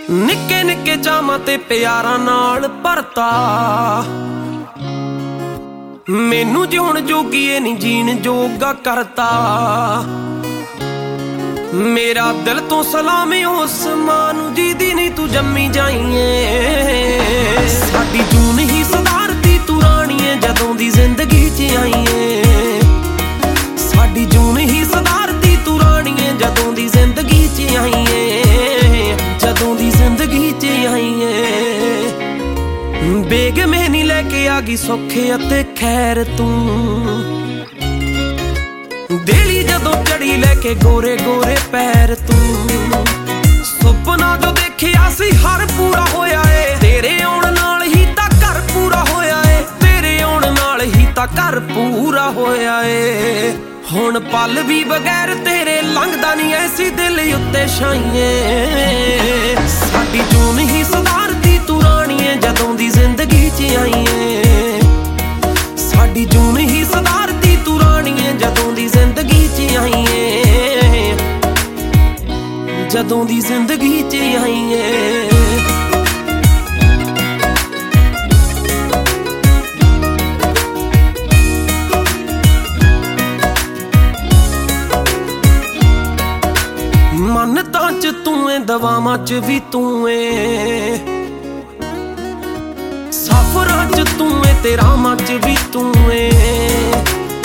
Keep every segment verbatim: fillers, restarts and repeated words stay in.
निक्के निक्के चावां ते प्यारां नाल भरता। मैनू जिउण जोगी नहीं जीण जोगा करता। मेरा दिल तो सलामी उस मां नू जिहदी नहीं तू जम्मी जाईए। साडी जून ही सुधारती तू राणीए जदों दी जिंदगी च आईए। साडी जून ही सुधारती तू राणीए जदों दी जिंदगी च आईए। जदों दी जिंदगी च आईए। बेग में नहीं लैके आ गई सौखे अते खैर तू। देली जदों चढ़ी लैके गोरे गोरे पैर तू। सुपना जो देखिया सी हर पूरा होया है। तेरे आउण नाल ही तां घर पूरा होया है। तेरे आउण नाल ही तां घर पूरा होया है। हुण पल भी बगैर तेरे लंघदा नहीं ऐसी दिल उत्ते छाईए। साडी जून ही सुधारती तू राणीए जदों दी जिंदगी च आईए। साडी जून ही सुधारती तू राणीए जदों दी जिंदगी च आईए। जदों दी जिंदगी च आईए। मन्नतां च तूं ऐ दवावां च भी तूं ऐ। सफरां च तूं ऐ ते राहां च भी तूं ऐ।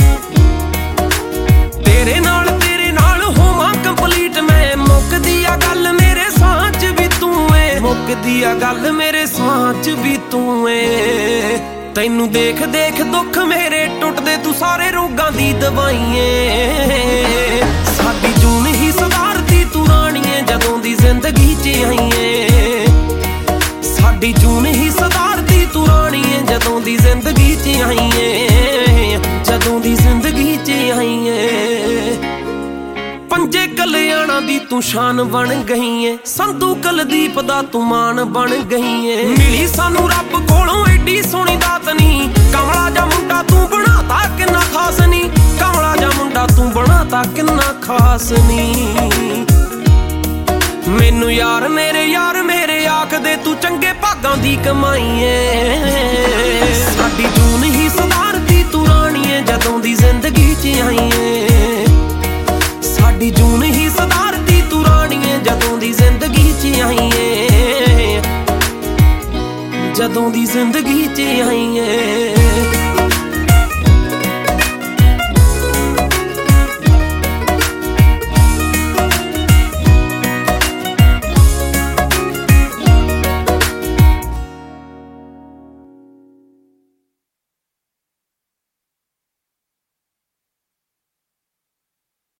तेरे नाल तेरे नाल होवां कंपलीट मैं। मुकदी आ गल मेरे साह च भी तूं ऐ। मुकदी आ गल मेरे साह च भी तूं ऐ। तैनू देख देख दुख मेरे टुटदे तू सारे रोगां दी दवाई ऐ। साडी जून ही सुधारती तू राणीए जदों दी जिंदगी च आईए। साडी जून ही सुधारती तू राणीए जदों दी जिंदगी च आईए। जदों दी जिंदगी च आईए। पंजे कल्याणा दी तू शान बन गई है। संधू कुलदीप दा तू मान बन गई है। मिली सानू रब कोलों एडी सोहनी दात नी। कमला जा मुंडा तू बनाता किन्ना खास नी। कमला जा मुंडा तू बनाता किन्ना खास नी। मैनू यार मेरे यार मेरे आखदे तू चंगे भागां दी कमाई ऐ। साडी जून ही सुधारती तू राणीए जदों दी जिंदगी च आईए। साडी जून ही सुधारती तू राणीए जदों दी जिंदगी च आईए। जदों दी जिंदगी च आईए।